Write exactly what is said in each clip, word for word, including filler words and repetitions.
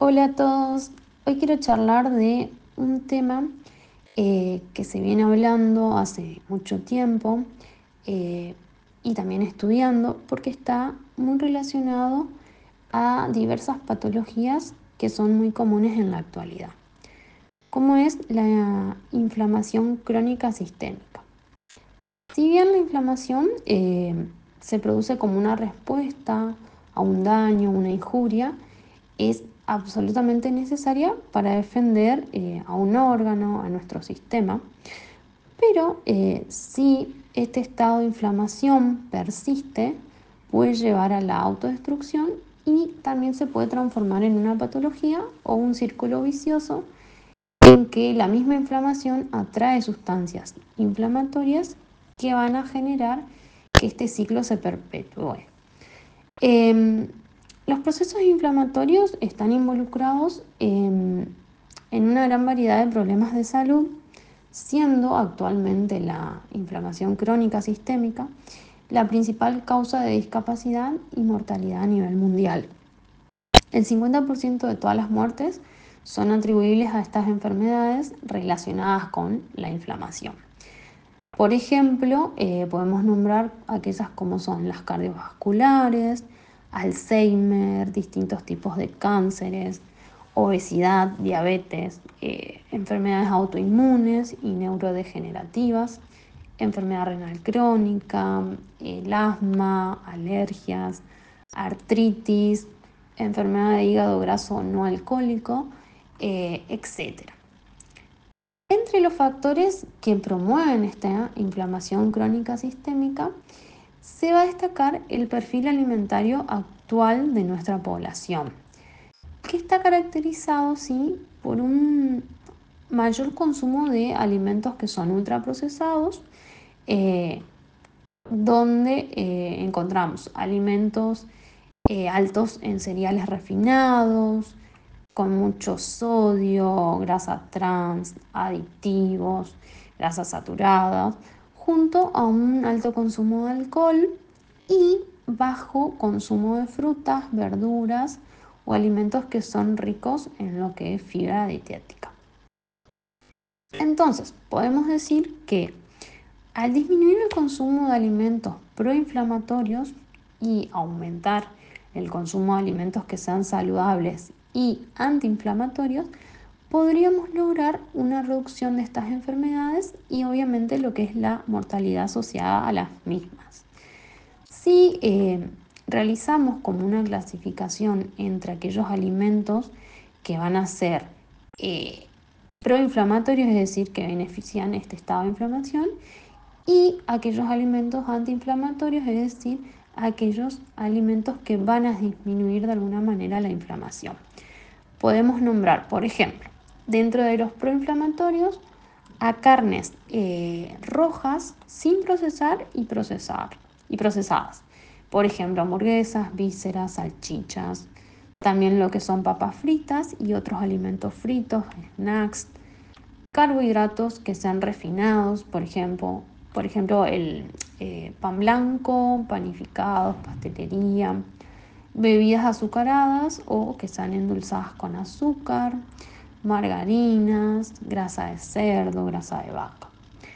Hola a todos, hoy quiero charlar de un tema eh, que se viene hablando hace mucho tiempo eh, y también estudiando porque está muy relacionado a diversas patologías que son muy comunes en la actualidad, como es la inflamación crónica sistémica. Si bien la inflamación eh, se produce como una respuesta a un daño, una injuria, es absolutamente necesaria para defender eh, a un órgano, a nuestro sistema. Pero eh, si este estado de inflamación persiste, puede llevar a la autodestrucción y también se puede transformar en una patología o un círculo vicioso en que la misma inflamación atrae sustancias inflamatorias que van a generar que este ciclo se perpetúe. Eh, los procesos inflamatorios están involucrados en, en una gran variedad de problemas de salud, siendo actualmente la inflamación crónica sistémica la principal causa de discapacidad y mortalidad a nivel mundial. El cincuenta por ciento de todas las muertes son atribuibles a estas enfermedades relacionadas con la inflamación. Por ejemplo, eh, podemos nombrar aquellas como son las cardiovasculares, Alzheimer, distintos tipos de cánceres, obesidad, diabetes, eh, enfermedades autoinmunes y neurodegenerativas, enfermedad renal crónica, el asma, alergias, artritis, enfermedad de hígado graso no alcohólico, eh, etcétera. Entre los factores que promueven esta inflamación crónica sistémica, se va a destacar el perfil alimentario actual de nuestra población, que está caracterizado, sí, por un mayor consumo de alimentos que son ultraprocesados, eh, donde eh, encontramos alimentos eh, altos en cereales refinados, con mucho sodio, grasa trans, aditivos, grasas saturadas, junto a un alto consumo de alcohol y bajo consumo de frutas, verduras o alimentos que son ricos en lo que es fibra dietética. Entonces, podemos decir que al disminuir el consumo de alimentos proinflamatorios y aumentar el consumo de alimentos que sean saludables y antiinflamatorios, podríamos lograr una reducción de estas enfermedades y obviamente lo que es la mortalidad asociada a las mismas. Si eh, realizamos como una clasificación entre aquellos alimentos que van a ser eh, proinflamatorios, es decir, que benefician este estado de inflamación, y aquellos alimentos antiinflamatorios, es decir, aquellos alimentos que van a disminuir de alguna manera la inflamación. Podemos nombrar, por ejemplo, dentro de los proinflamatorios, a carnes eh, rojas sin procesar y, procesar y procesadas. Por ejemplo, hamburguesas, vísceras, salchichas. También lo que son papas fritas y otros alimentos fritos, snacks. Carbohidratos que sean refinados, por ejemplo, por ejemplo el eh, pan blanco, panificados, pastelería, bebidas azucaradas o que sean endulzadas con azúcar, margarinas, grasa de cerdo, grasa de vaca.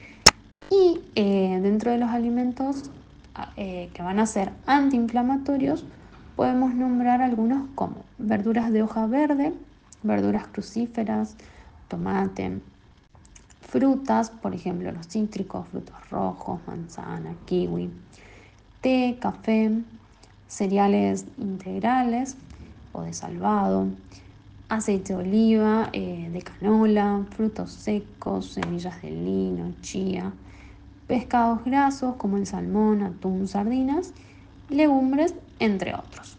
Y eh, dentro de los alimentos eh, que van a ser antiinflamatorios, podemos nombrar algunos como verduras de hoja verde, verduras crucíferas, tomate, frutas, por ejemplo los cítricos, frutos rojos, manzana, kiwi, té, café, cereales integrales o de salvado, aceite de oliva, eh, de canola, frutos secos, semillas de lino, chía, pescados grasos como el salmón, atún, sardinas, legumbres, entre otros.